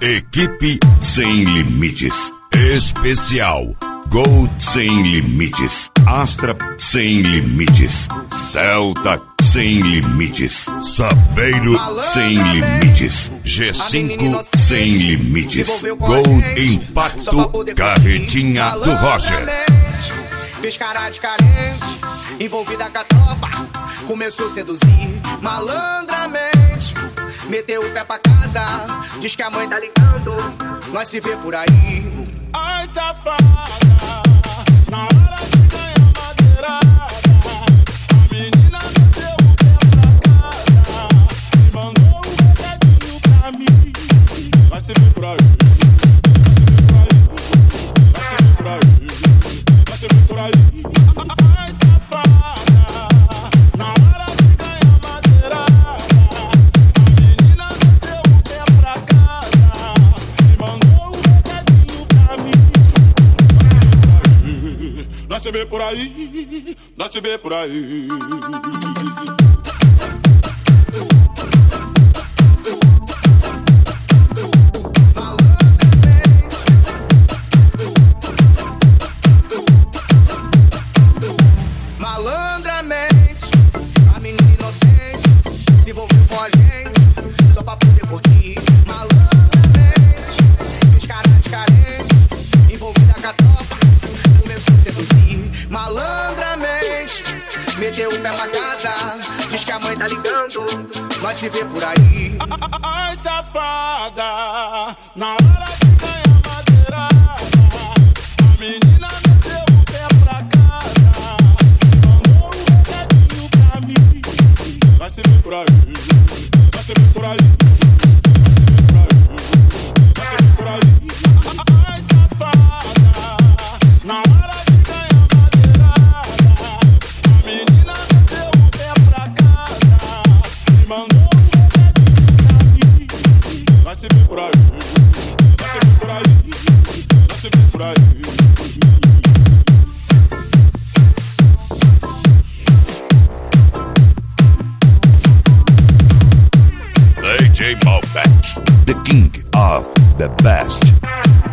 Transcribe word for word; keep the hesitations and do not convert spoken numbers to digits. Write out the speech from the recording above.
Equipe Sem Limites. Especial Gold Sem Limites. Astra Sem Limites. Celta Sem Limites. Saveiro Sem Limites. G cinco Sem Limites. Gold Impacto Carretinha do Roger. Fez cara de carente, envolvida com a tropa, começou a seduzir malandramente. Meteu o pé pra casa, diz que a mãe tá ligando, nós se vê por aí. Ai, safada, na hora de ganhar madeirada, a menina meteu o pé pra casa e mandou um recadinho pra mim. Vai se ver por aí, vai se ver por aí, vai se ver por aí. Ai, safada, na hora de ganhar madeirada, a menina meteu o pé pra casa e mandou um recadinho pra mim. Nós se vê por aí, nós se vê por aí. Malandramente, a menina inocente se envolveu com a gente só pra poder curtir. Malandramente, fez cara de carente, envolvida com a tropa, começou a seduzir. Malandramente, meteu o pé pra casa, diz que a mãe tá ligando, nós se vê por aí. Ai, safada, na hora de ganhar madeirada, a menina meteu o pé pra casa, mandou um recadinho pra mim. Vai se ver por aí, vai se ver por aí, vai se ver por aí. Ai, safada, na hora de ganhar madeirada, a menina meteu o pé pra casa e mandou um recadinho pra mim. Vai se ver por aí, vai se ver por aí, vai se ver por aí. D J Malbec, the king of the best.